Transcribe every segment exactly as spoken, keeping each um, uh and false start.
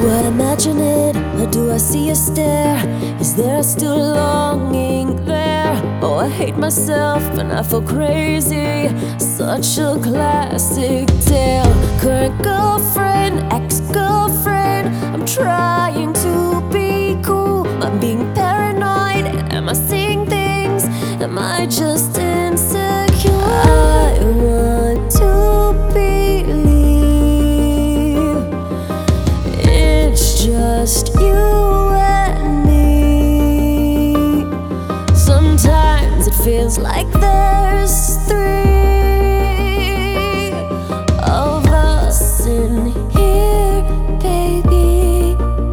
I imagine it, or do I see a stare? Is there still longing there? Oh, I hate myself and I feel crazy. Such a classic tale. Current girlfriend, ex-girlfriend, I'm trying to be cool. I'm being paranoid. Am I seeing things? Am I just insecure? I want to believe it's just you and me. Sometimes it feels like there's three of us in here, baby.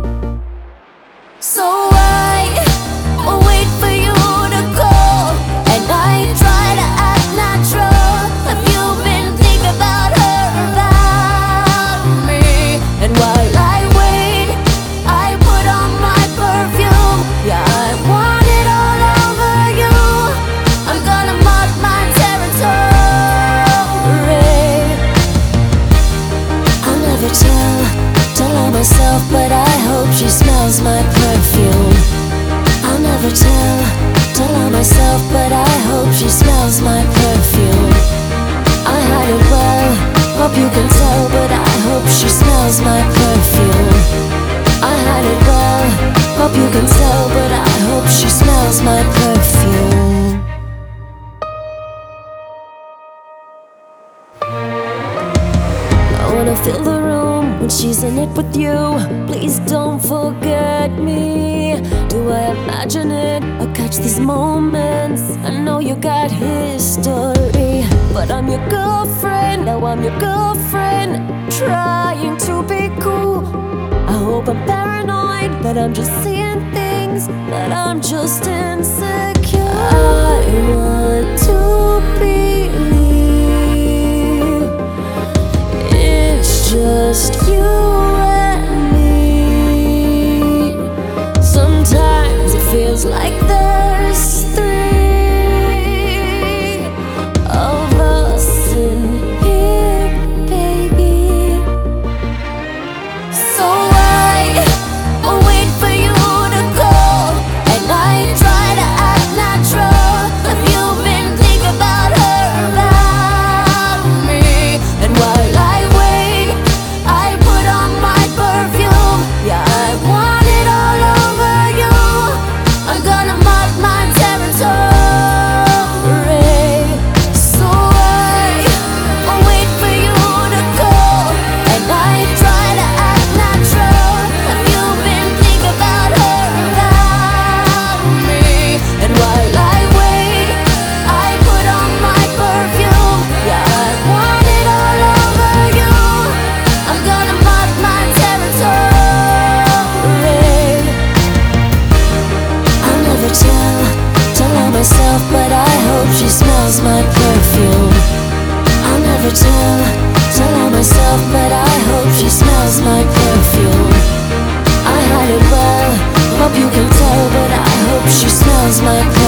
So I wait for you to call, and I try to act natural. Have you been thinking about her, about me? And while I wait, I put on my perfume. Yeah, I want it all over you. I'm gonna mark my territory. I'll never tell, tell her myself, but I hope she smells my perfume. I'll never tell, tell her myself, but I hope she smells my perfume. I hide it well, hope you can tell, but I hope she smells my perfume. I hide it well, hope you can tell, but I hope she smells my perfume. I wanna fill the room when she's in it with you. Please don't forget me. Do I imagine it or catch these moments? I know you got history, but I'm your girlfriend. Now I'm your girlfriend, trying to be cool. I hope I'm paranoid, that I'm just seeing things, that I'm just insecure. I want to believe it's just you and me. Sometimes it feels like there's three of us in here, baby. So I wait for you to call, and I try to act natural. Have you been thinking about her, about me? And while I wait, I put on my perfume. Yeah, I want it all over you. I'm gonna mark my territory. So I wait for you to call, and I try to act natural. Have you been thinking about her, about me? And while I wait, I put on my perfume. Yeah, I want it all over you. I'm gonna mark my territory. I'll never tell, tell her myself, but I hope she smells my perfume. I'll never tell, tell her myself, but I hope she smells my perfume. I hide it well, hope you can tell, but I hope she smells my perfume.